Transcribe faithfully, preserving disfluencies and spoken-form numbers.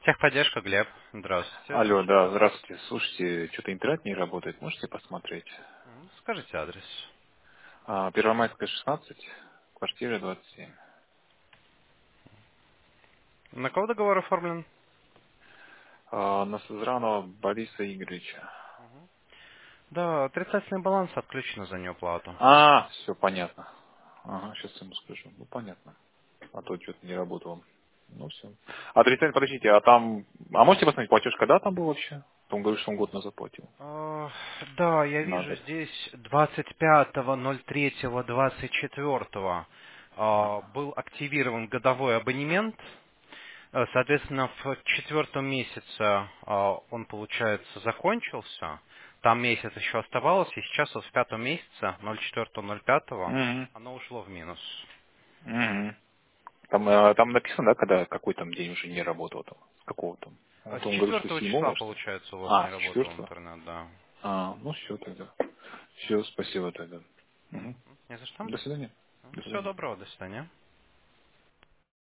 Техподдержка, Глеб. Здравствуйте, Алло, слушаю да, вас. здравствуйте. Слушайте, что-то интернет не работает, можете посмотреть? М, Скажите адрес. А, Первомайская, шестнадцать, квартира двадцать семь. На кого договор оформлен? А, на Сызранова Бориса Игоревича. Да, отрицательный баланс отключен за неуплату. А, все понятно. Ага, сейчас ему скажу. Ну, понятно. А то что-то не работало. Ну, все. А отрицательно, подождите, а там... А можете посмотреть, платеж когда там был вообще? Он говорит, что он год назад платил. А, Да, я вижу Надо. здесь двадцать пятого ноль третьего двадцать четвёртого а, Ага. был активирован годовой абонемент. Э, Соответственно, в четвертом месяце а, он, получается, закончился. Там месяц еще оставалось, и сейчас вот в пятом месяце, ноль четвёртого ноль пятого, Угу. оно ушло в минус. Угу. Там, э, там написано, да, когда какой там день уже не работал там, с какого там. А Вот С он говорит, что с четвертого числа, седьмого, что ли? получается, у вас не А, с работал четвертого. интернет, да. А, ну все тогда. Все, спасибо тогда. Мгм. Не за что. До свидания. До Всего свидания. доброго, до свидания.